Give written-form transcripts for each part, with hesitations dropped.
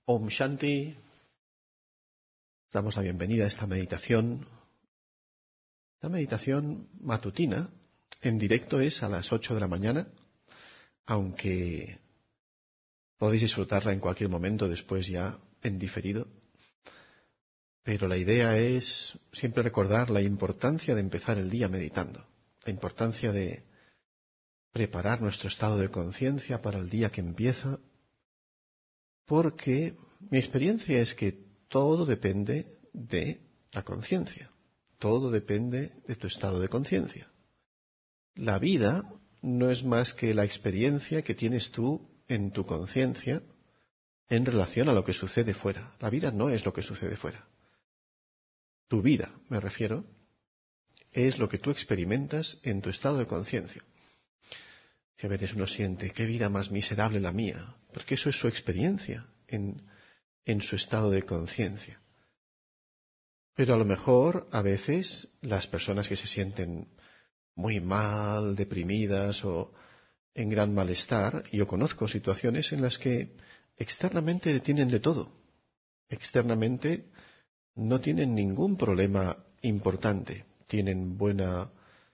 Om Shanti. Damos la bienvenida a esta meditación. La meditación matutina en directo es a las 8 de la mañana, aunque podéis disfrutarla en cualquier momento después ya en diferido. Pero la idea es siempre recordar la importancia de empezar el día meditando, la importancia de preparar nuestro estado de conciencia para el día que empieza, porque mi experiencia es que todo depende de la conciencia, todo depende de tu estado de conciencia. La vida no es más que la experiencia que tienes tú en tu conciencia en relación a lo que sucede fuera. La vida no es lo que sucede fuera. Tu vida, me refiero, es lo que tú experimentas en tu estado de conciencia. Que a veces uno siente, qué vida más miserable la mía, porque eso es su experiencia en su estado de conciencia. Pero a lo mejor, a veces, las personas que se sienten muy mal, deprimidas o en gran malestar, yo conozco situaciones en las que externamente tienen de todo. Externamente no tienen ningún problema importante. Tienen buena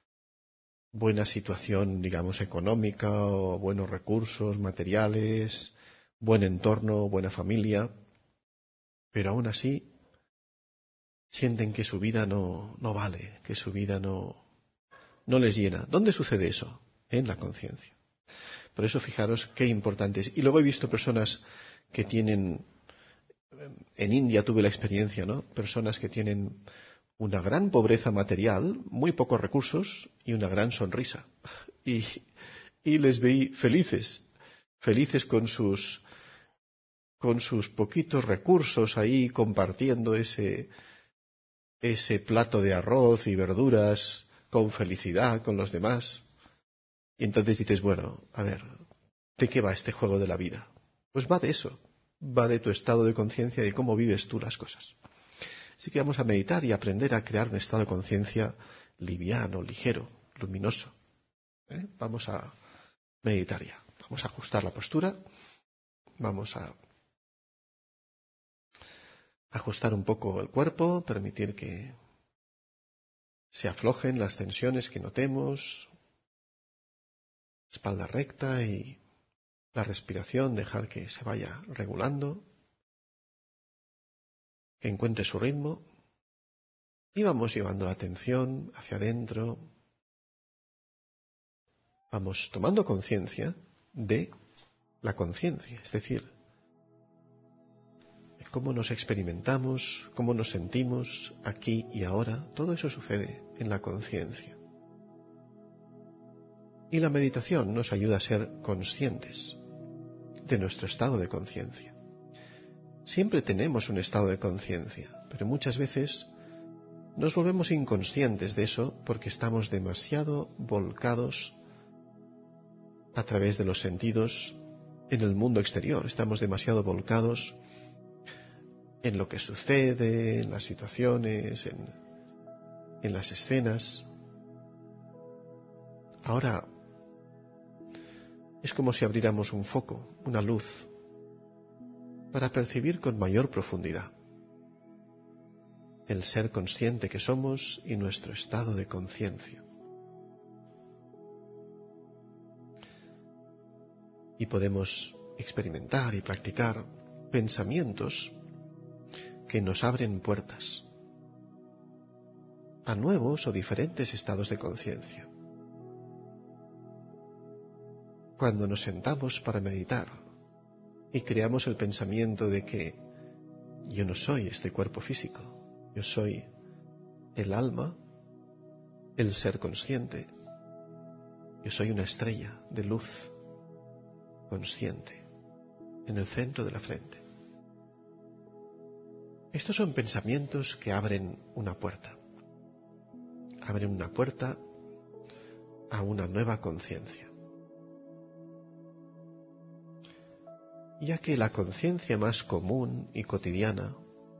situación, digamos, económica o buenos recursos materiales, buen entorno, buena familia, pero aún así sienten que su vida no vale, que su vida no les llena. ¿Dónde sucede eso? En la conciencia. Por eso fijaros qué importante es. Y luego he visto personas que tienen, en India tuve la experiencia, ¿no? Personas que tienen una gran pobreza material, muy pocos recursos y una gran sonrisa. Y les vi felices con sus poquitos recursos ahí compartiendo ese plato de arroz y verduras con felicidad con los demás. Y entonces dices, bueno, a ver, ¿de qué va este juego de la vida? Pues va de eso, va de tu estado de conciencia y de cómo vives tú las cosas. Así que vamos a meditar y aprender a crear un estado de conciencia liviano, ligero, luminoso. Vamos a meditar ya. Vamos a ajustar la postura. Vamos a ajustar un poco el cuerpo, permitir que se aflojen las tensiones que notemos. Espalda recta y la respiración, dejar que se vaya regulando, que encuentre su ritmo. Y vamos llevando la atención hacia adentro. Vamos tomando conciencia de la conciencia, es decir, de cómo nos experimentamos, cómo nos sentimos aquí y ahora. Todo eso sucede en la conciencia. Y la meditación nos ayuda a ser conscientes de nuestro estado de conciencia. Siempre tenemos un estado de conciencia, pero muchas veces nos volvemos inconscientes de eso porque estamos demasiado volcados a través de los sentidos en el mundo exterior. Estamos demasiado volcados en lo que sucede, en las situaciones, en las escenas. Ahora es como si abriéramos un foco, una luz, para percibir con mayor profundidad el ser consciente que somos y nuestro estado de conciencia. Y podemos experimentar y practicar pensamientos que nos abren puertas a nuevos o diferentes estados de conciencia. Cuando nos sentamos para meditar y creamos el pensamiento de que yo no soy este cuerpo físico, yo soy el alma, el ser consciente, yo soy una estrella de luz consciente en el centro de la frente. Estos son pensamientos que abren una puerta a una nueva conciencia. Ya que la conciencia más común y cotidiana,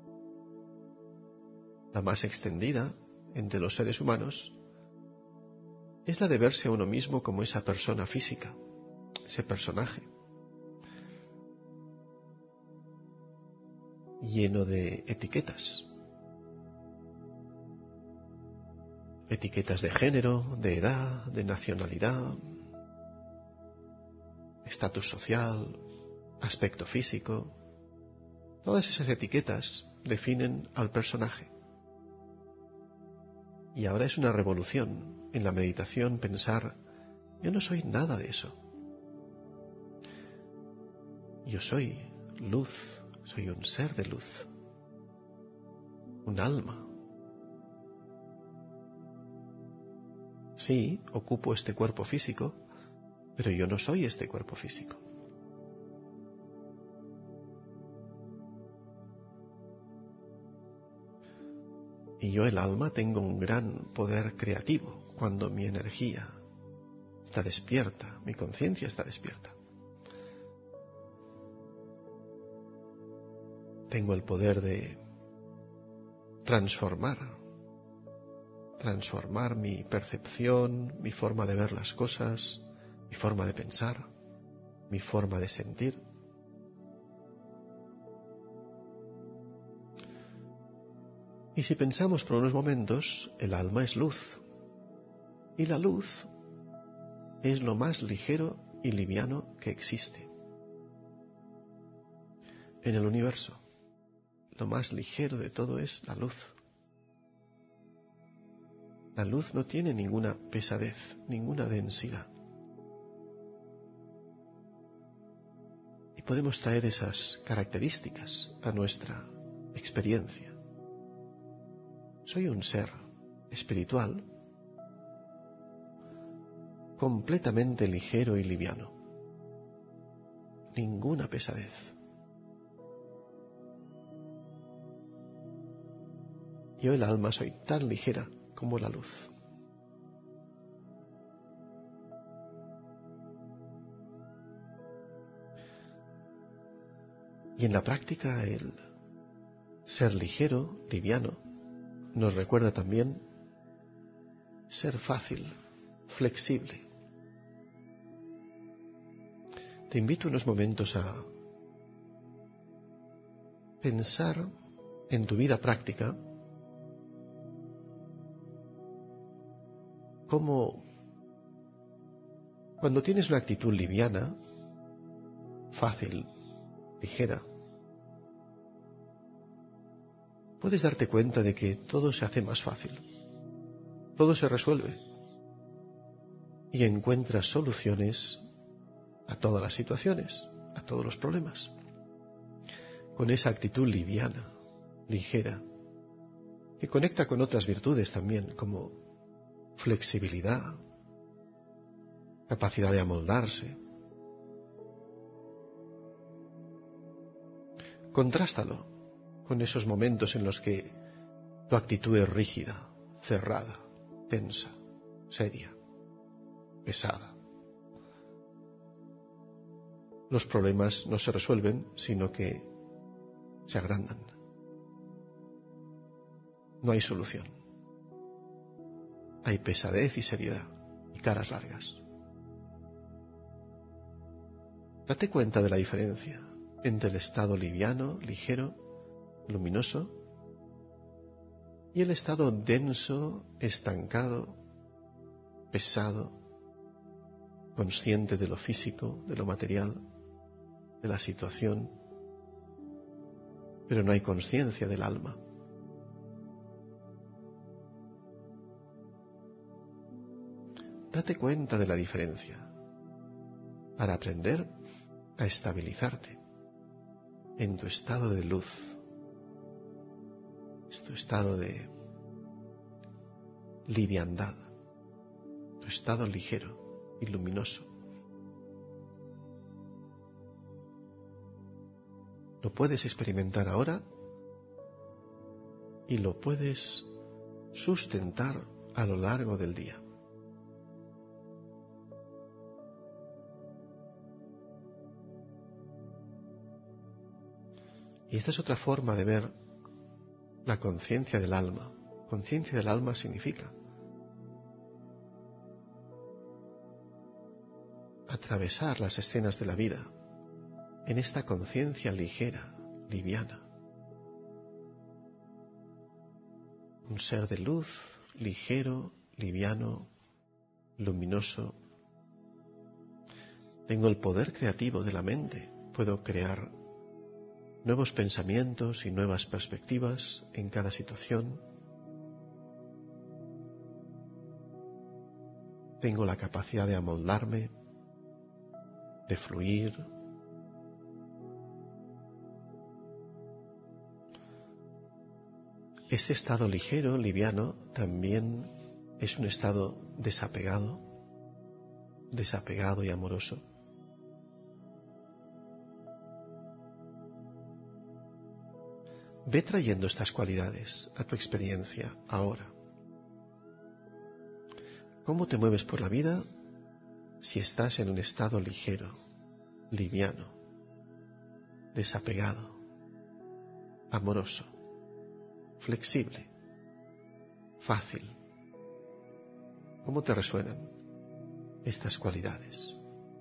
la más extendida entre los seres humanos, es la de verse a uno mismo como esa persona física, ese personaje. lleno de etiquetas. Etiquetas de género, de edad, de nacionalidad, estatus social, aspecto físico. Todas esas etiquetas definen al personaje. Y ahora es una revolución en la meditación pensar, yo no soy nada de eso. Yo soy luz, soy un ser de luz, un alma. Sí, ocupo este cuerpo físico, pero yo no soy este cuerpo físico. Y yo, el alma, tengo un gran poder creativo cuando mi energía está despierta, mi conciencia está despierta. Tengo el poder de transformar mi percepción, mi forma de ver las cosas, mi forma de pensar, mi forma de sentir. Y si pensamos por unos momentos, el alma es luz. Y la luz es lo más ligero y liviano que existe en el universo. Lo más ligero de todo es la luz. La luz no tiene ninguna pesadez, ninguna densidad. Y podemos traer esas características a nuestra experiencia. Soy un ser espiritual completamente ligero y liviano. Ninguna pesadez. Yo, el alma, soy tan ligera como la luz. Y en la práctica, el ser ligero, liviano, nos recuerda también ser fácil, flexible. Te invito unos momentos a pensar en tu vida práctica cómo cuando tienes una actitud liviana, fácil, ligera, puedes darte cuenta de que todo se hace más fácil, todo se resuelve y encuentras soluciones a todas las situaciones, a todos los problemas. Con esa actitud liviana, ligera, que conecta con otras virtudes también, como flexibilidad, capacidad de amoldarse. Contrástalo con esos momentos en los que tu actitud es rígida, cerrada, tensa, seria, pesada. Los problemas no se resuelven, sino que se agrandan. No hay solución. Hay pesadez y seriedad y caras largas. Date cuenta de la diferencia entre el estado liviano, ligero, luminoso y el estado denso, estancado, pesado, consciente de lo físico, de lo material, de la situación, pero no hay conciencia del alma. Date cuenta de la diferencia para aprender a estabilizarte en tu estado de luz, tu estado de liviandad, tu estado ligero y luminoso. Lo puedes experimentar ahora y lo puedes sustentar a lo largo del día. Y esta es otra forma de ver la conciencia del alma. Conciencia del alma significa atravesar las escenas de la vida en esta conciencia ligera, liviana, un ser de luz, ligero, liviano, luminoso. Tengo el poder creativo de la mente. Puedo crear nuevos pensamientos y nuevas perspectivas en cada situación. Tengo la capacidad de amoldarme, de fluir. Este estado ligero, liviano, también es un estado desapegado y amoroso. Ve trayendo estas cualidades a tu experiencia ahora. ¿Cómo te mueves por la vida si estás en un estado ligero, liviano, desapegado, amoroso, flexible, fácil? ¿Cómo te resuenan estas cualidades?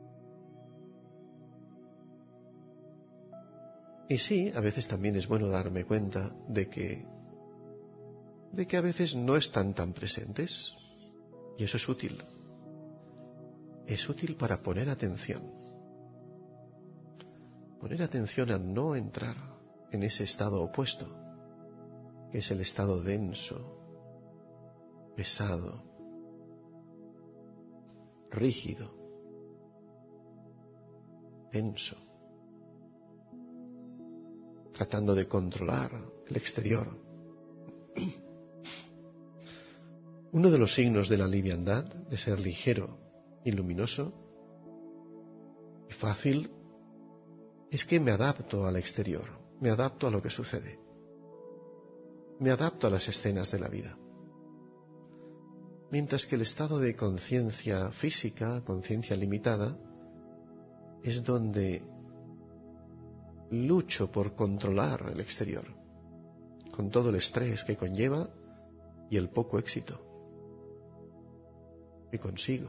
Y sí, a veces también es bueno darme cuenta de que a veces no están tan presentes, y eso es útil. Es útil para poner atención a no entrar en ese estado opuesto, que es el estado denso, pesado, rígido, tenso, tratando de controlar el exterior. Uno de los signos de la liviandad, de ser ligero y luminoso y fácil, es que me adapto al exterior, me adapto a lo que sucede, me adapto a las escenas de la vida. Mientras que el estado de conciencia física, conciencia limitada, es donde lucho por controlar el exterior, con todo el estrés que conlleva y el poco éxito que consigo.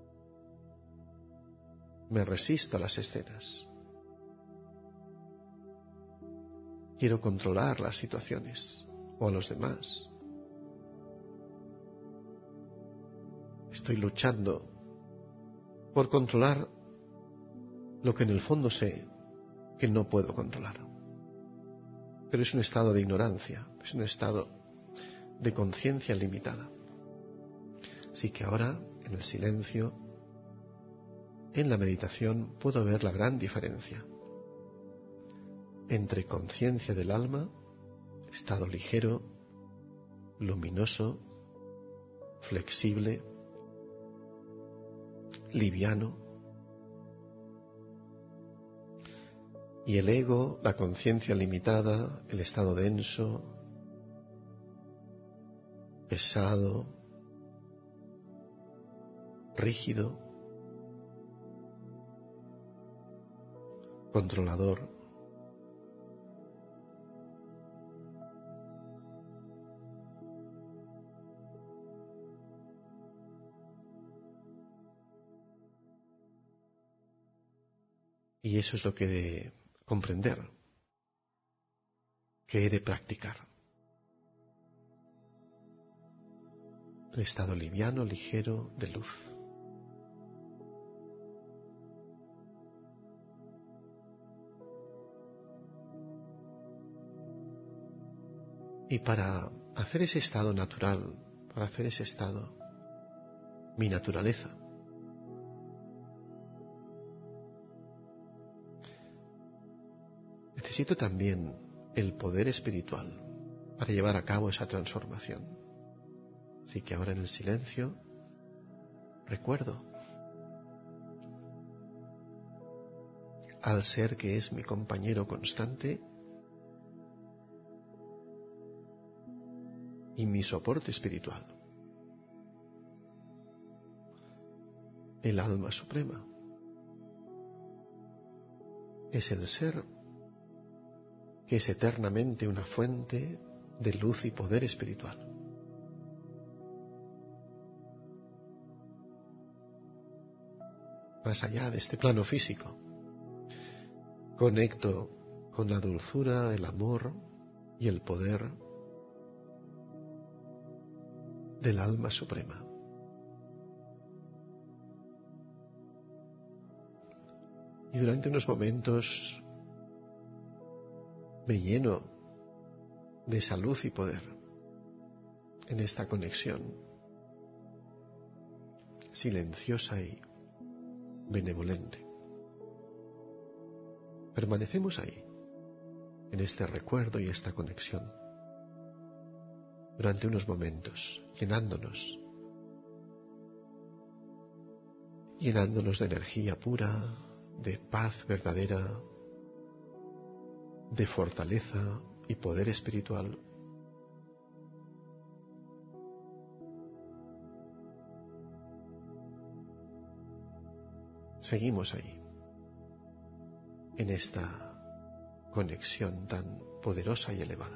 Me resisto a las escenas. Quiero controlar las situaciones o a los demás. Estoy luchando por controlar lo que en el fondo sé que no puedo controlar. Pero es un estado de ignorancia, es un estado de conciencia limitada. Así que ahora, en el silencio, en la meditación, puedo ver la gran diferencia entre conciencia del alma, estado ligero, luminoso, flexible, liviano, y el ego, la conciencia limitada, el estado denso, pesado, rígido, controlador. Y eso es lo que he de comprender, que he de practicar. El estado liviano, ligero, de luz. Y para hacer ese estado natural, para hacer ese estado mi naturaleza, necesito también el poder espiritual para llevar a cabo esa transformación. Así que ahora en el silencio recuerdo al ser que es mi compañero constante y mi soporte espiritual, el alma suprema. Es el ser que es eternamente una fuente de luz y poder espiritual. Más allá de este plano físico, conecto con la dulzura, el amor y el poder del alma suprema. Y durante unos momentos me lleno de esa luz y poder en esta conexión silenciosa y benevolente. Permanecemos ahí, en este recuerdo y esta conexión, durante unos momentos, llenándonos de energía pura, de paz verdadera, de fortaleza y poder espiritual. Seguimos ahí, en esta conexión tan poderosa y elevada.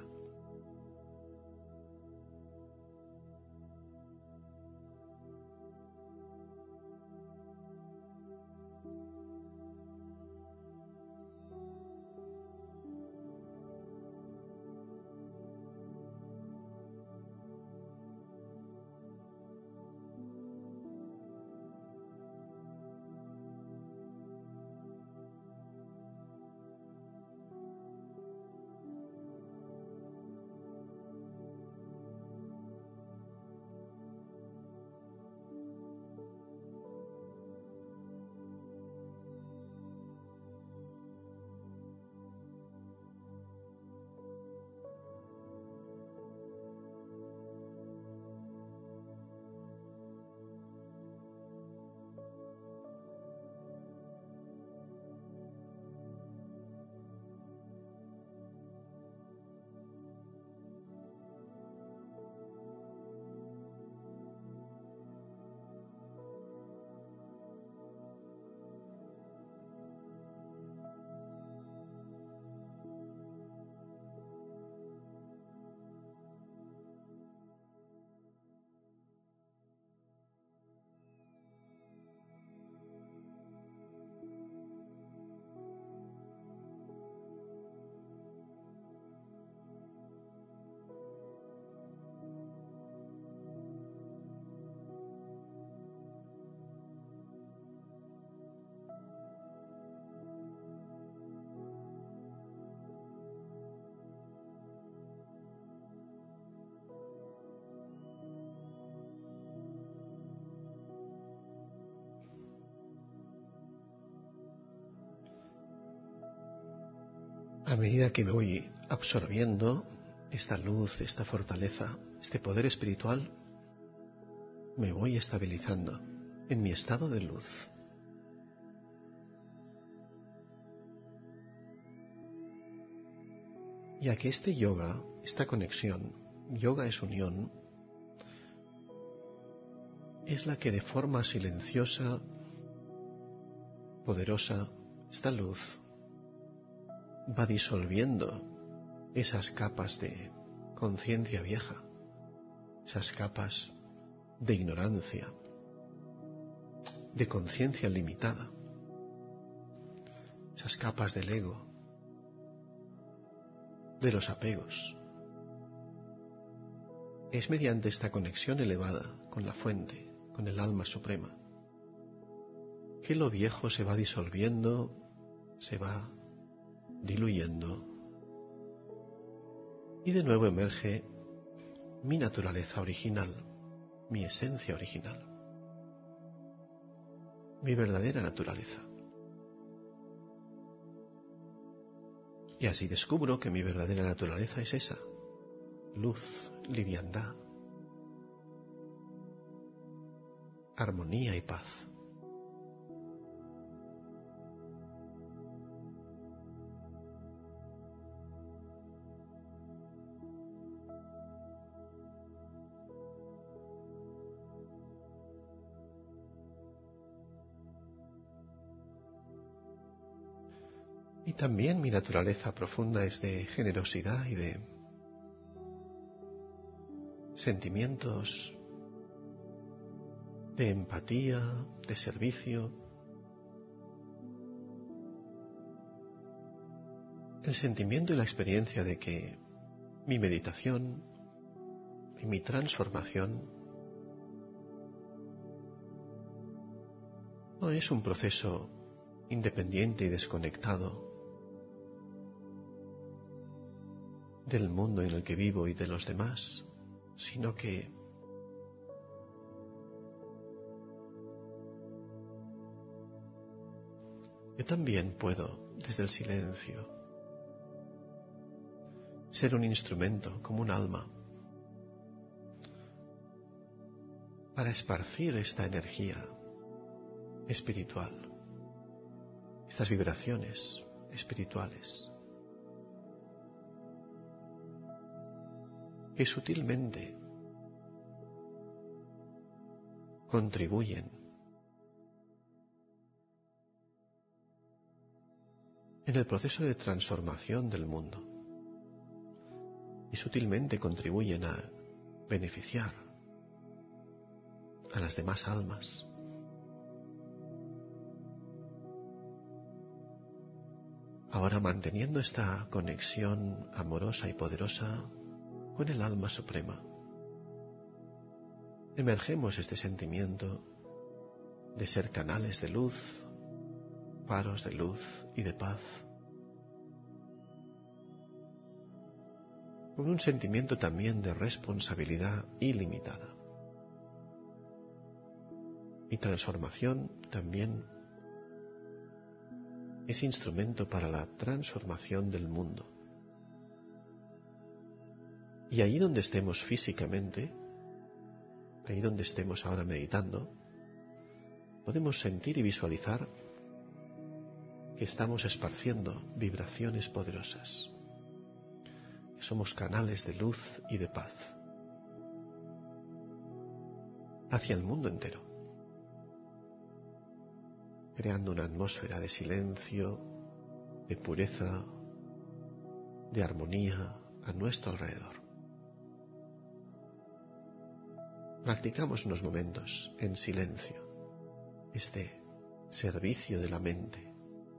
A medida que me voy absorbiendo esta luz, esta fortaleza, este poder espiritual, me voy estabilizando en mi estado de luz. Ya que este yoga, esta conexión, yoga es unión, es la que de forma silenciosa, poderosa, esta luz va disolviendo esas capas de conciencia vieja, esas capas de ignorancia, de conciencia limitada, esas capas del ego, de los apegos. Es mediante esta conexión elevada con la fuente, con el alma suprema, que lo viejo se va disolviendo, se va diluyendo y de nuevo emerge mi naturaleza original, mi esencia original, mi verdadera naturaleza. Y así descubro que mi verdadera naturaleza es esa: luz, liviandad, armonía y paz. Y también mi naturaleza profunda es de generosidad y de sentimientos de empatía, de servicio. El sentimiento y la experiencia de que mi meditación y mi transformación no es un proceso independiente y desconectado del mundo en el que vivo y de los demás, sino que yo también puedo, desde el silencio, ser un instrumento, como un alma, para esparcir esta energía espiritual, estas vibraciones espirituales, que sutilmente contribuyen en el proceso de transformación del mundo y sutilmente contribuyen a beneficiar a las demás almas. Ahora, manteniendo esta conexión amorosa y poderosa con el alma suprema, emergemos este sentimiento de ser canales de luz, faros de luz y de paz, con un sentimiento también de responsabilidad ilimitada. Mi transformación también es instrumento para la transformación del mundo. Y allí donde estemos físicamente, ahí donde estemos ahora meditando, podemos sentir y visualizar que estamos esparciendo vibraciones poderosas, que somos canales de luz y de paz hacia el mundo entero, creando una atmósfera de silencio, de pureza, de armonía a nuestro alrededor. Practicamos unos momentos en silencio este servicio de la mente,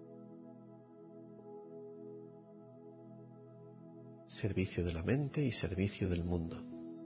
servicio de la mente y servicio del mundo.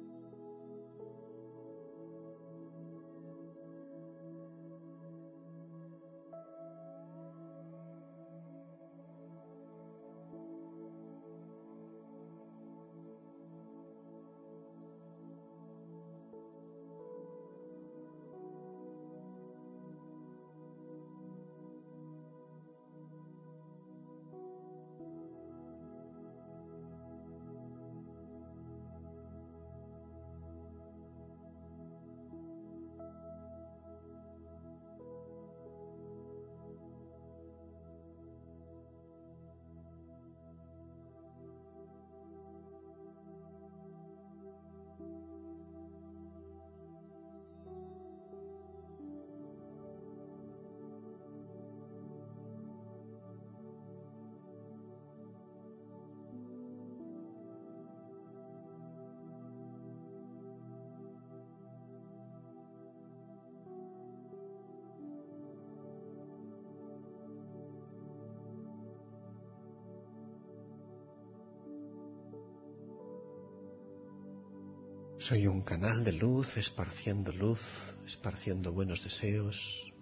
Soy un canal de luz, esparciendo buenos deseos.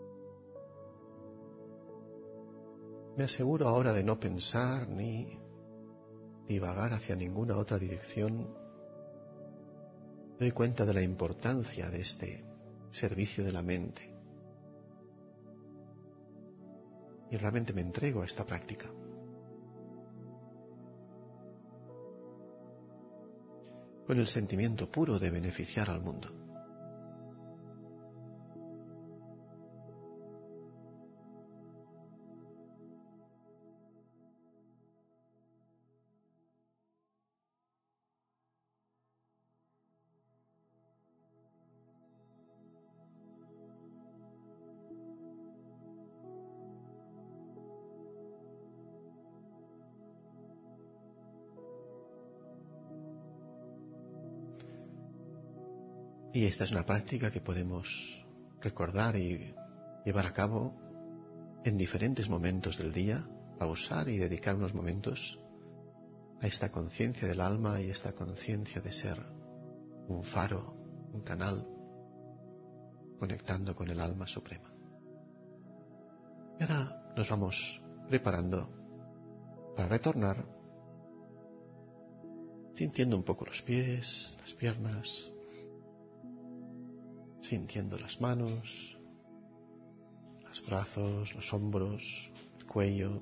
Me aseguro ahora de no pensar ni divagar hacia ninguna otra dirección. Doy cuenta de la importancia de este servicio de la mente. Y realmente me entrego a esta práctica. Con el sentimiento puro de beneficiar al mundo. Y esta es una práctica que podemos recordar y llevar a cabo en diferentes momentos del día, pausar y dedicar unos momentos a esta conciencia del alma y esta conciencia de ser un faro, un canal, conectando con el alma suprema. nos vamos preparando para retornar, sintiendo un poco los pies, las piernas, sintiendo las manos, los brazos, los hombros, el cuello.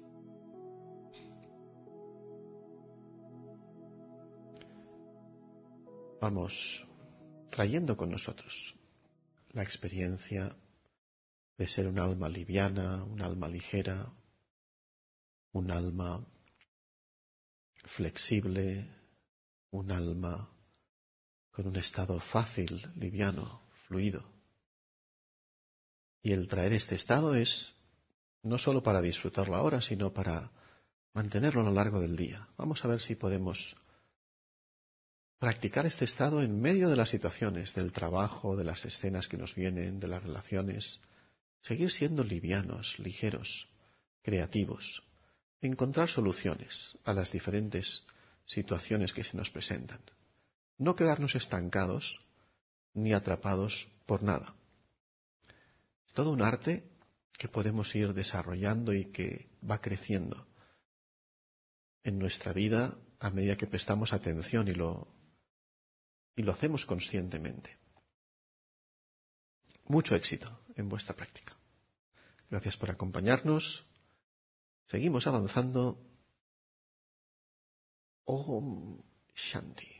Vamos trayendo con nosotros la experiencia de ser un alma liviana, un alma ligera, un alma flexible, un alma con un estado fácil, liviano, fluido. Y el traer este estado es no solo para disfrutarlo ahora, sino para mantenerlo a lo largo del día. Vamos a ver si podemos practicar este estado en medio de las situaciones, del trabajo, de las escenas que nos vienen, de las relaciones. Seguir siendo livianos, ligeros, creativos, encontrar soluciones a las diferentes situaciones que se nos presentan. No quedarnos estancados ni atrapados por nada. Es todo un arte que podemos ir desarrollando y que va creciendo en nuestra vida a medida que prestamos atención y lo hacemos conscientemente. Mucho éxito en vuestra práctica. Gracias por acompañarnos. Seguimos avanzando. Om Shanti.